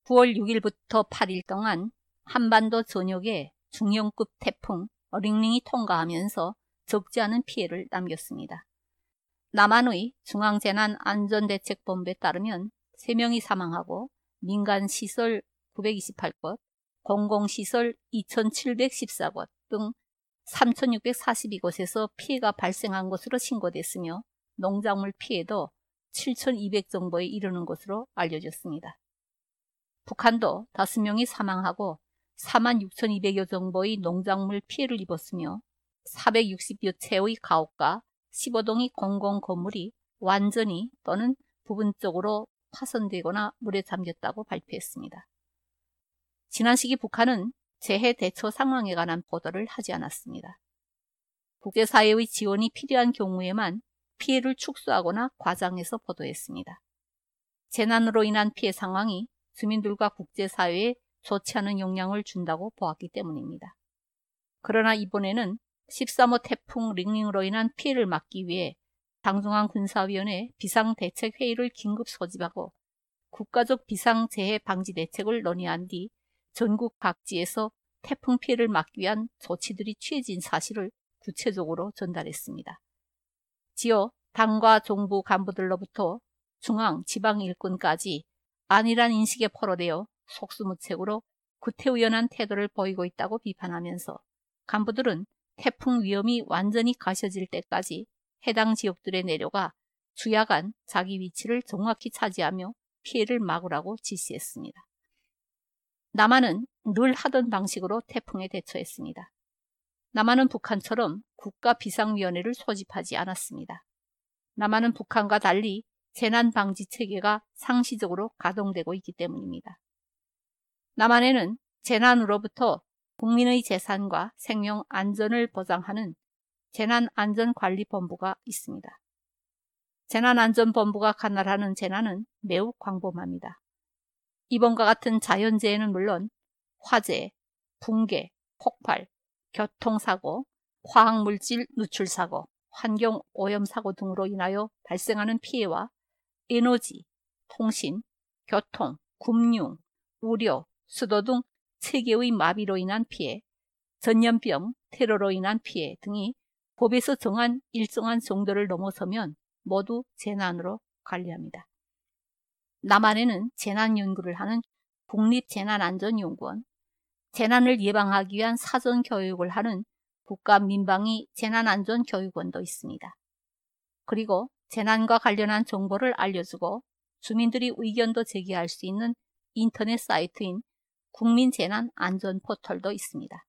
9월 6일부터 8일 동안 한반도 전역에 중형급 태풍 링링이 통과하면서 적지 않은 피해를 남겼습니다. 남한의 중앙재난안전대책본부에 따르면 3명이 사망하고 민간시설 928곳, 공공시설 2714곳 등 3642곳에서 피해가 발생한 것으로 신고됐으며 농작물 피해도 7200정도에 이르는 것으로 알려졌습니다. 북한도 5명이 사망하고 46,200여 정도의 농작물 피해를 입었으며 460여 채의 가옥과 15동의 공공건물이 완전히 또는 부분적으로 파손되거나 물에 잠겼다고 발표했습니다. 지난 시기 북한은 재해 대처 상황에 관한 보도를 하지 않았습니다. 국제사회의 지원이 필요한 경우에만 피해를 축소하거나 과장해서 보도했습니다. 재난으로 인한 피해 상황이 주민들과 국제사회에 좋지 않은 영향을 준다고 보았기 때문입니다. 그러나 이번에는 13호 태풍 링링으로 인한 피해를 막기 위해 당중앙군사위원회 비상대책회의를 긴급 소집하고 국가적 비상재해 방지 대책을 논의한 뒤 전국 각지에서 태풍 피해를 막기 위한 조치들이 취해진 사실을 구체적으로 전달했습니다. 지어 당과 정부 간부들로부터 중앙, 지방 일꾼까지 안일한 인식에 포로되어 속수무책으로 구태의연한 태도를 보이고 있다고 비판하면서 간부들은 태풍 위험이 완전히 가셔질 때까지 해당 지역들에 내려가 주야간 자기 위치를 정확히 차지하며 피해를 막으라고 지시했습니다. 남한은 늘 하던 방식으로 태풍에 대처했습니다. 남한은 북한처럼 국가비상위원회를 소집하지 않았습니다. 남한은 북한과 달리 재난방지체계가 상시적으로 가동되고 있기 때문입니다. 남한에는 재난으로부터 국민의 재산과 생명 안전을 보장하는 재난안전관리본부가 있습니다. 재난안전본부가 관할하는 재난은 매우 광범합니다. 이번과 같은 자연재해는 물론 화재, 붕괴, 폭발, 교통사고, 화학물질 누출사고, 환경오염사고 등으로 인하여 발생하는 피해와 에너지, 통신, 교통, 금융, 의료, 수도 등 체계의 마비로 인한 피해, 전염병, 테러로 인한 피해 등이 법에서 정한 일정한 정도를 넘어서면 모두 재난으로 관리합니다. 남한에는 재난연구를 하는 국립재난안전연구원, 재난을 예방하기 위한 사전교육을 하는 국가민방위 재난안전교육원도 있습니다. 그리고 재난과 관련한 정보를 알려주고 주민들이 의견도 제기할 수 있는 인터넷 사이트인 국민재난안전포털도 있습니다.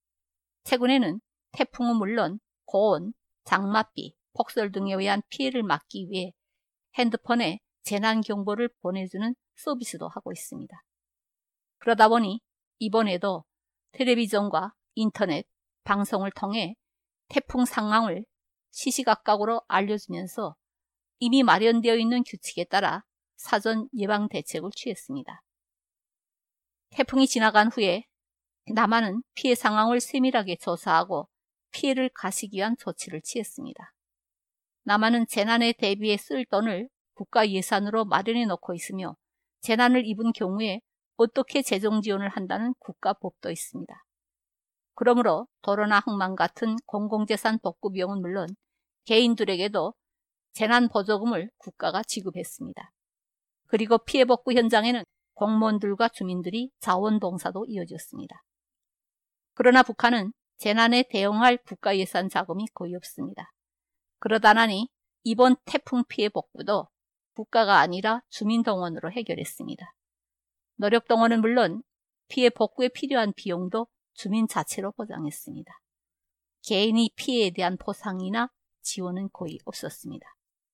최근에는 태풍은 물론 고온, 장맛비, 폭설 등에 의한 피해를 막기 위해 핸드폰에 재난경보를 보내주는 서비스도 하고 있습니다. 그러다 보니 이번에도 텔레비전과 인터넷, 방송을 통해 태풍 상황을 시시각각으로 알려주면서 이미 마련되어 있는 규칙에 따라 사전 예방 대책을 취했습니다. 태풍이 지나간 후에 남한은 피해 상황을 세밀하게 조사하고 피해를 가시기 위한 조치를 취했습니다. 남한은 재난에 대비해 쓸 돈을 국가 예산으로 마련해 놓고 있으며 재난을 입은 경우에 어떻게 재정 지원을 한다는 국가법도 있습니다. 그러므로 도로나 항만 같은 공공재산 복구 비용은 물론 개인들에게도 재난보조금을 국가가 지급했습니다. 그리고 피해 복구 현장에는 공무원들과 주민들이 자원봉사도 이어졌습니다. 그러나 북한은 재난에 대응할 국가 예산 자금이 거의 없습니다. 그러다 나니 이번 태풍 피해 복구도 국가가 아니라 주민동원으로 해결했습니다. 노력동원은 물론 피해 복구에 필요한 비용도 주민 자체로 보장했습니다. 개인이 피해에 대한 보상이나 지원은 거의 없었습니다.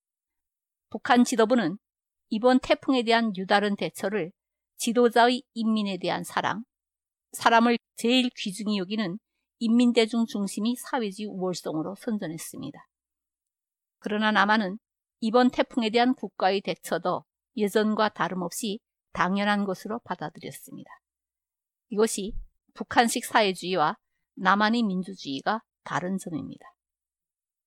북한 지도부는 이번 태풍에 대한 유다른 대처를 지도자의 인민에 대한 사랑, 사람을 제일 귀중히 여기는 인민대중 중심이 사회주의 우월성으로 선전했습니다. 그러나 남한은 이번 태풍에 대한 국가의 대처도 예전과 다름없이 당연한 것으로 받아들였습니다. 이것이 북한식 사회주의와 남한의 민주주의가 다른 점입니다.